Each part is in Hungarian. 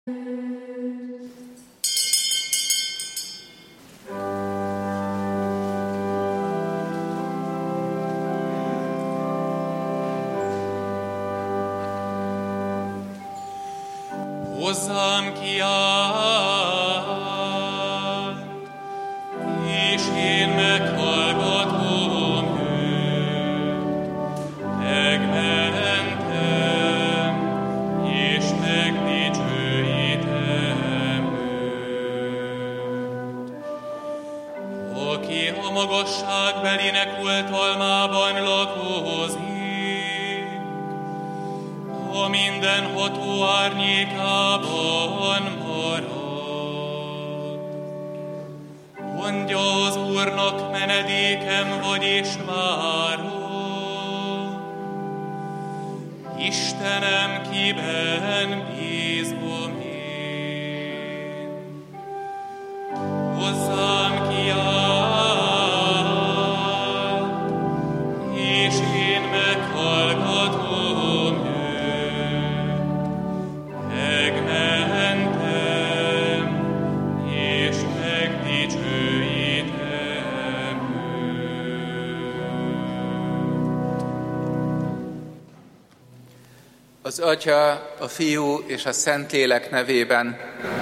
Hozzám kiált, és én meghallgatom őt. Megmentem, és megdicsőítem őt. Aki a magasságbelinek oltalmában lakozik, a mindenható árnyékában marad. Mondja az Úrnak, menedékem vagy és várom. Istenem, kiben bízom én. Hozzám kiált, és én meghallgatom. Az Atya, a Fiú és a Szentlélek nevében.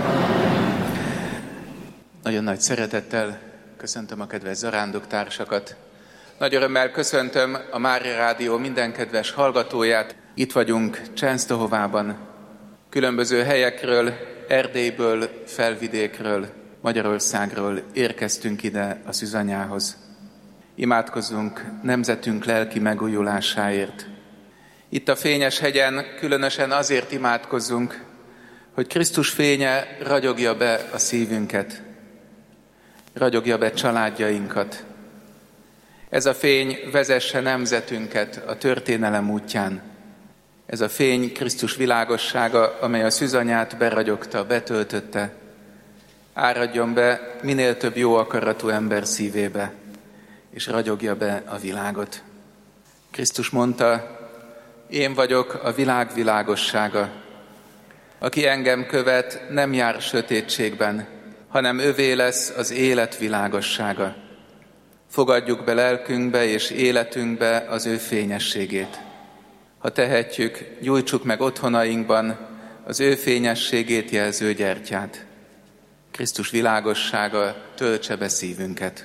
Nagyon nagy szeretettel köszöntöm a kedves zarándoktársakat. Nagy örömmel köszöntöm a Mária Rádió minden kedves hallgatóját. Itt vagyunk Csensztohovában, különböző helyekről, Erdélyből, Felvidékről, Magyarországról érkeztünk ide a Szűzanyához. Imádkozzunk nemzetünk lelki megújulásáért. Itt a fényes hegyen különösen azért imádkozzunk, hogy Krisztus fénye ragyogja be a szívünket, ragyogja be családjainkat. Ez a fény vezesse nemzetünket a történelem útján. Ez a fény Krisztus világossága, amely a Szűzanyát beragyogta, betöltötte, áradjon be minél több jó akaratú ember szívébe, és ragyogja be a világot. Krisztus mondta, én vagyok a világ világossága. Aki engem követ, nem jár sötétségben, hanem övé lesz az élet világossága. Fogadjuk be lelkünkbe és életünkbe az ő fényességét. Ha tehetjük, gyújtsuk meg otthonainkban az ő fényességét jelző gyertyát. Krisztus világossága töltse be szívünket.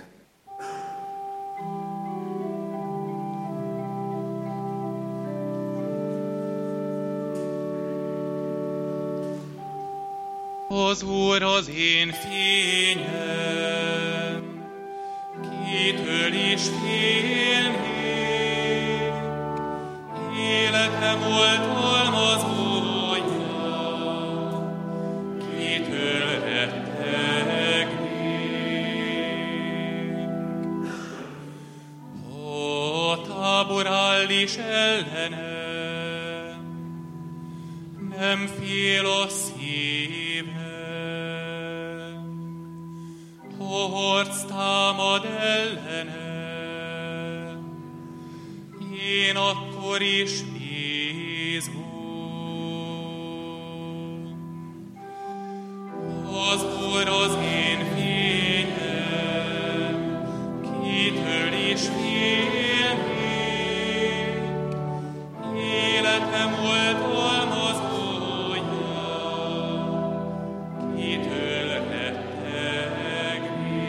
Az Úr az én fényem, kitől is félnék, életem oltalmazója, kitől rettegnék. A tábor áll is ellenem, nem fél a szívem. Ha harc támad ellenem, én akkor is bízom. Az Úr az én fényem, kitől is félnék, életem oltalmazója, kitől rettegnék.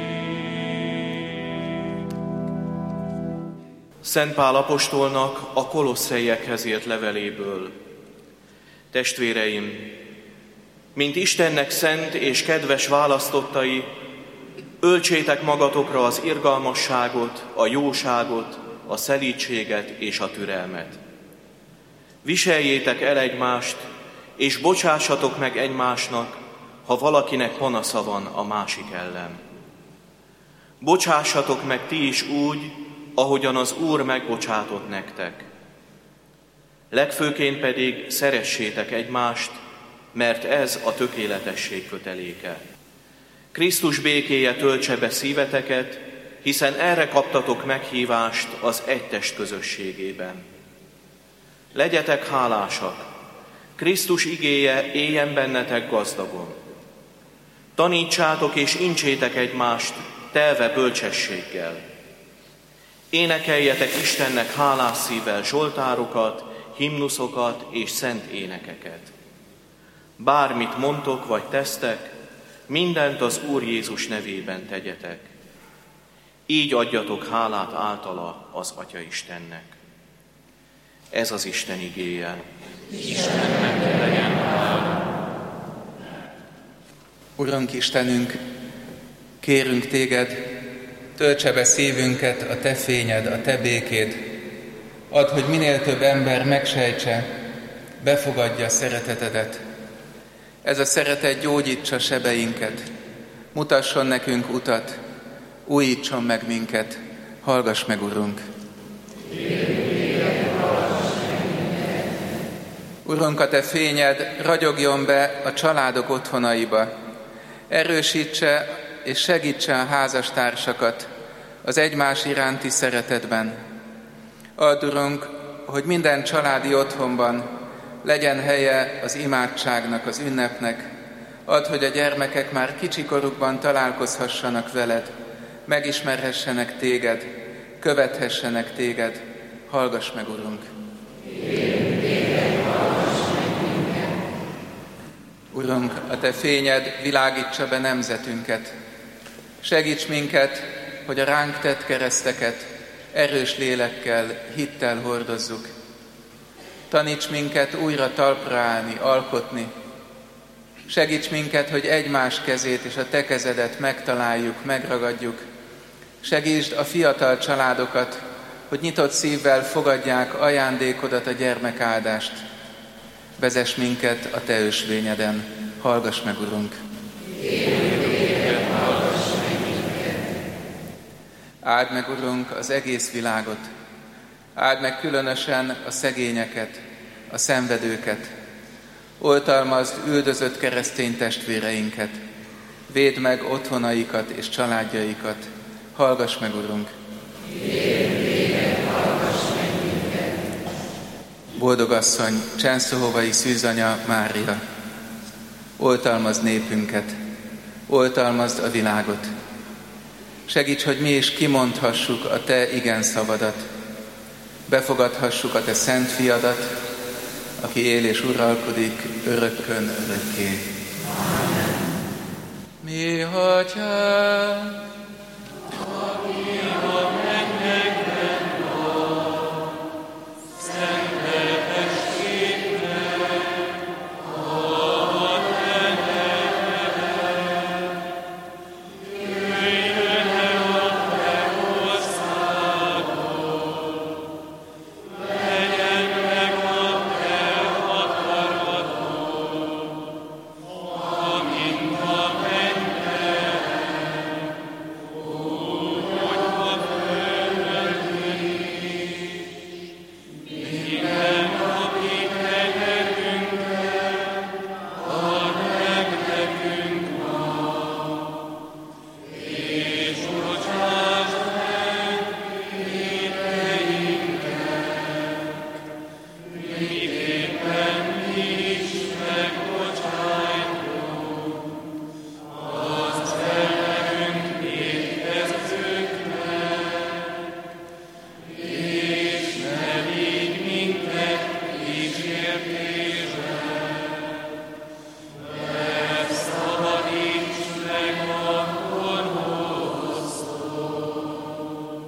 Szent Pál apostolnak a Kolosszeiekhez írt leveléből. Testvéreim, mint Istennek szent és kedves választottai, öltsétek magatokra az irgalmasságot, a jóságot, a szelídséget és a türelmet. Viseljétek el egymást, és bocsássatok meg egymásnak, ha valakinek panasza van a másik ellen. Bocsássatok meg ti is úgy, ahogyan az Úr megbocsátott nektek. Legfőként pedig szeressétek egymást, mert ez a tökéletesség köteléke. Krisztus békéje töltse be szíveteket, hiszen erre kaptatok meghívást az egy test közösségében. Legyetek hálásak, Krisztus igéje éljen bennetek gazdagon. Tanítsátok és incsétek egymást telve bölcsességgel. Énekeljetek Istennek hálás szívvel zsoltárokat, himnuszokat és szent énekeket. Bármit mondtok vagy tesztek, mindent az Úr Jézus nevében tegyetek. Így adjatok hálát általa az Atya Istennek. Ez az Isten igéje. Istennek legyen hála. Urunk Istenünk, kérünk Téged, töltse be szívünket a Te fényed, a Te békéd. Add, hogy minél több ember megsejtse, befogadja szeretetedet. Ez a szeretet gyógyítsa sebeinket, mutasson nekünk utat, újítson meg minket. Hallgass meg, Urunk! Urunk, a Te fényed ragyogjon be a családok otthonaiba, erősítse és segítse a házastársakat az egymás iránti szeretetben. Add, Urunk, hogy minden családi otthonban legyen helye az imádságnak, az ünnepnek. Add, hogy a gyermekek már kicsikorukban találkozhassanak veled, megismerhessenek Téged, követhessenek Téged. Hallgass meg, Urunk! Urunk, a Te fényed világítsa be nemzetünket. Segíts minket, hogy a ránk tett kereszteket erős lélekkel, hittel hordozzuk. Taníts minket újra talpra állni, alkotni. Segíts minket, hogy egymás kezét és a Te kezedet megtaláljuk, megragadjuk. Segítsd a fiatal családokat, hogy nyitott szívvel fogadják ajándékodat, a gyermekáldást. Vezess minket a Te ösvényeden. Hallgass meg, Urunk! Áld meg, Urunk, az egész világot. Áld meg különösen a szegényeket, a szenvedőket. Oltalmazd üldözött keresztény testvéreinket. Védd meg otthonaikat és családjaikat. Hallgass meg, Urunk! Boldog asszony, Csensztohovai szűzanya Mária, oltalmazd népünket, oltalmazd a világot. Segíts, hogy mi is kimondhassuk a Te igen szavadat, befogadhassuk a Te szent fiadat, aki él és uralkodik örökkön örökké. Mi Atyánk, aki a mennyekben van, szenteltessék meg a Te neved. Jöjjön el a Te országod, legyen meg a Te akaratod, amint a mennyben, úgy, hogy a földön is. Mindennapi kenyerünket add meg nekünk ma, és bocsásd meg vétkeinket, miképpen mi is megbocsájtunk az ellenünk vétkezőknek, és ne vigy minket kísértésbe, de szabadíts meg a gonosztól.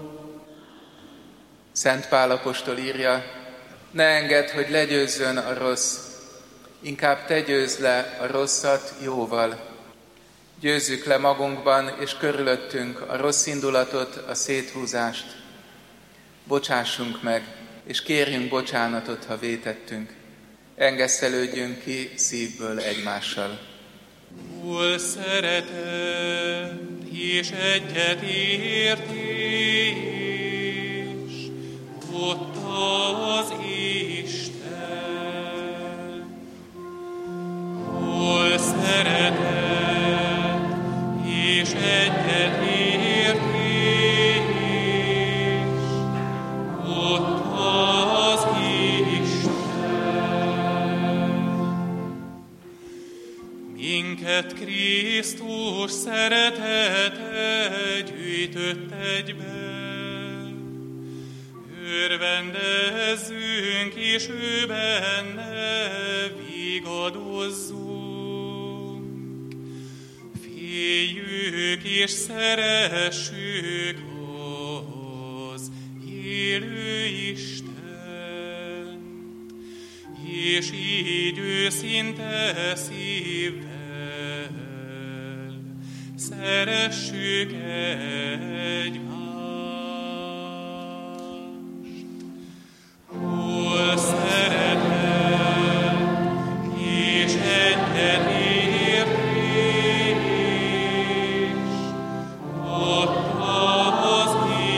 Szent Pál apostol írja, ne engedd, hogy legyőzzön a rossz, inkább te győzd le a rosszat jóval. Győzzük le magunkban és körülöttünk a rossz indulatot, a széthúzást. Bocsássunk meg, és kérjünk bocsánatot, ha vétettünk. Engesztelődjünk ki szívből egymással. Hol szeretet és egyetértés, ott az Isten. Hol szeretet és egyetértés, ott az Isten. minket Krisztus szeretete gyűjtött egybe. Örvendezzünk, és ő benne vigadozzunk. Féljük és szeressük az élő Istent, és így őszinte szívvel szeressük egymást. Hol szeretet és egyetértés, ott az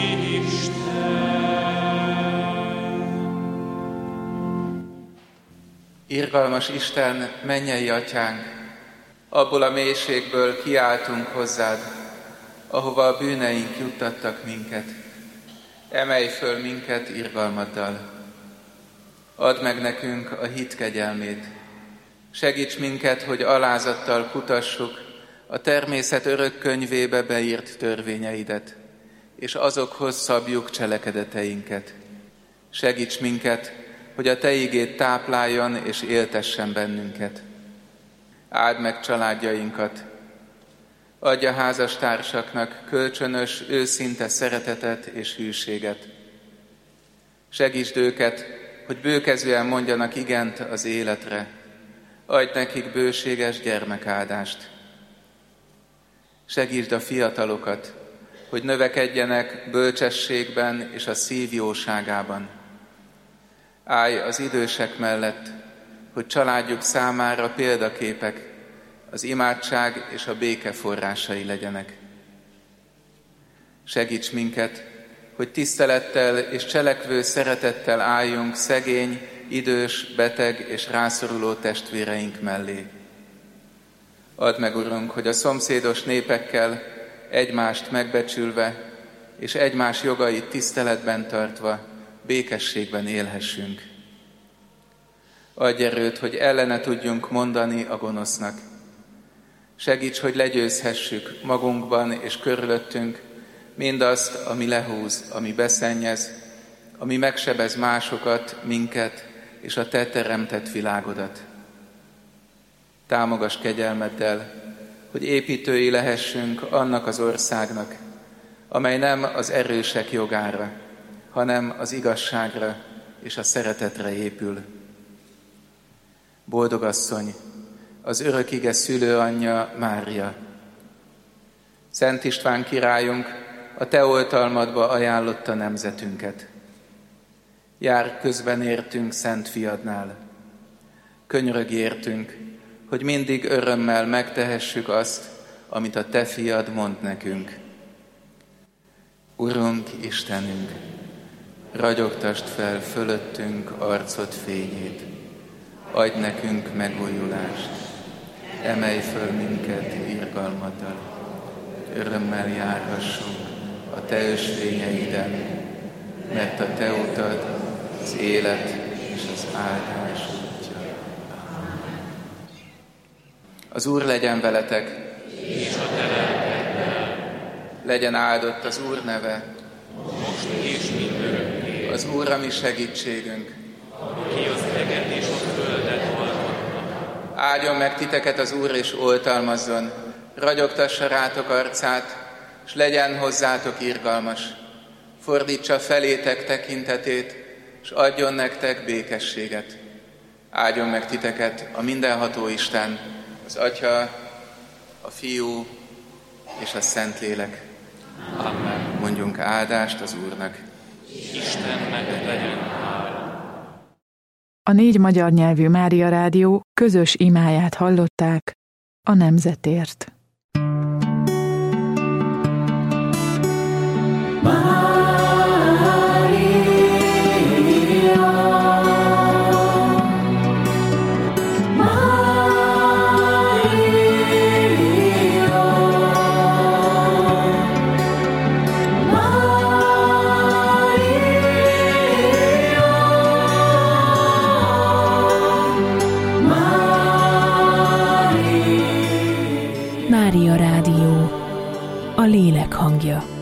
Isten. Irgalmas Isten, mennyei Atyánk, abból a mélységből kiáltunk hozzád, ahova a bűneink juttattak minket. Emelj föl minket irgalmaddal. Add meg nekünk a hit kegyelmét. Segíts minket, hogy alázattal kutassuk a természet örök könyvébe beírt törvényeidet, és azokhoz szabjuk cselekedeteinket. Segíts minket, hogy a Te igéd tápláljon és éltessen bennünket. Áld meg családjainkat. Adj a házastársaknak kölcsönös, őszinte szeretetet és hűséget. Segítsd őket, hogy bőkezően mondjanak igent az életre. Adj nekik bőséges gyermekáldást. Segítsd a fiatalokat, hogy növekedjenek bölcsességben és a szív jóságában. Állj az idősek mellett, hogy családjuk számára példaképek, az imádság és a béke forrásai legyenek. Segíts minket, hogy tisztelettel és cselekvő szeretettel álljunk szegény, idős, beteg és rászoruló testvéreink mellé. Add meg, Urunk, hogy a szomszédos népekkel egymást megbecsülve és egymás jogait tiszteletben tartva békességben élhessünk. Adj erőt, hogy ellene tudjunk mondani a gonosznak. Segíts, hogy legyőzhessük magunkban és körülöttünk mindazt, ami lehúz, ami beszennyez, ami megsebez másokat, minket és a Te teremtett világodat. Támogass kegyelmeddel, hogy építői lehessünk annak az országnak, amely nem az erősek jogára, hanem az igazságra és a szeretetre épül. Boldog asszony, az örökige szülőanyja Mária. Szent István királyunk a Te oltalmadba ajánlotta nemzetünket. Járj közben értünk Szent Fiadnál. Könyörögj értünk, hogy mindig örömmel megtehessük azt, amit a Te Fiad mond nekünk. Urunk, Istenünk, ragyogtasd fel fölöttünk arcod fényét. Adj nekünk megújulást, emelj föl minket irgalmaddal, örömmel járhassunk a Te ösvényeiden, mert a Te utad az élet és az áldás útja. Az Úr legyen veletek, És a te lelkeddel. Legyen áldott az Úr neve, Most és mindörökké. az Úr a mi segítségünk. Ki az eget és a földet alkotta. Áldjon meg titeket az Úr, és oltalmazzon, ragyogtassa rátok arcát, s legyen hozzátok irgalmas. Fordítsa felétek tekintetét, s adjon nektek békességet. Áldjon meg titeket a mindenható Isten, az Atya, a Fiú és a Szentlélek. Amen. Mondjunk áldást az Úrnak. Istennek legyen hála. A 4 magyar nyelvű Mária Rádió közös imáját hallották a nemzetért. Mária Rádió, a lélek hangja.